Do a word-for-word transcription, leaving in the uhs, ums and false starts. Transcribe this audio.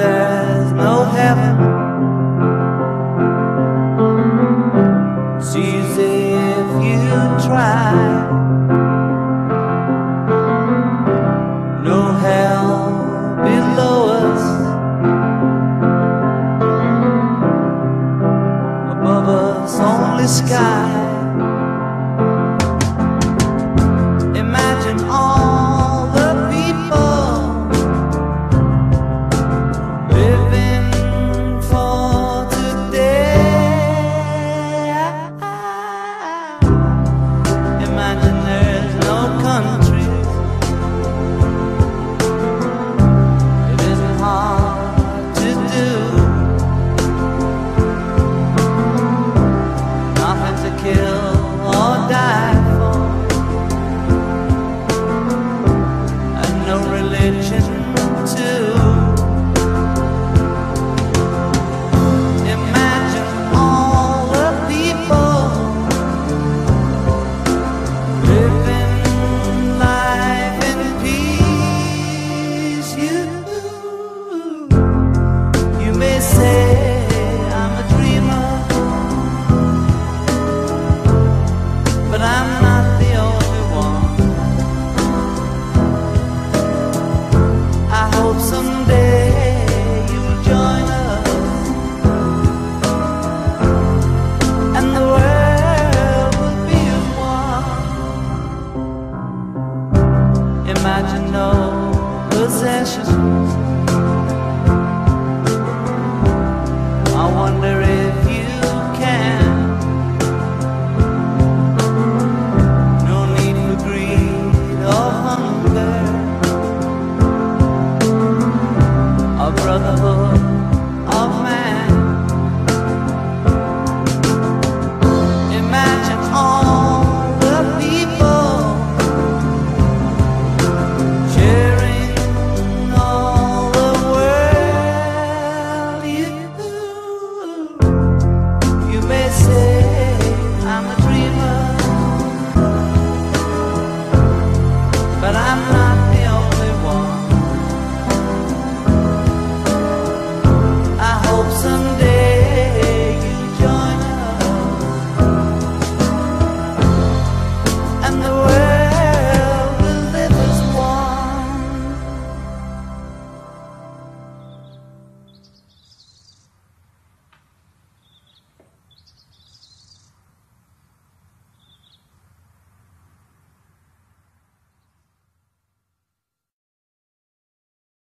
there's no heaven. It's easy if you try. No hell below us, above us only sky. Imagine all the people living for today. Imagine there's no countries. It isn't hard to do. Nothing to kill or die for, and no religion too. Imagine all the people living life in peace. You, you may say I'm a dreamer, but I'm not the only one. I hope someday you'll join us, and the world will be as one. Imagine no possessions. I wonder if you can. No need for greed or hunger, or brotherhood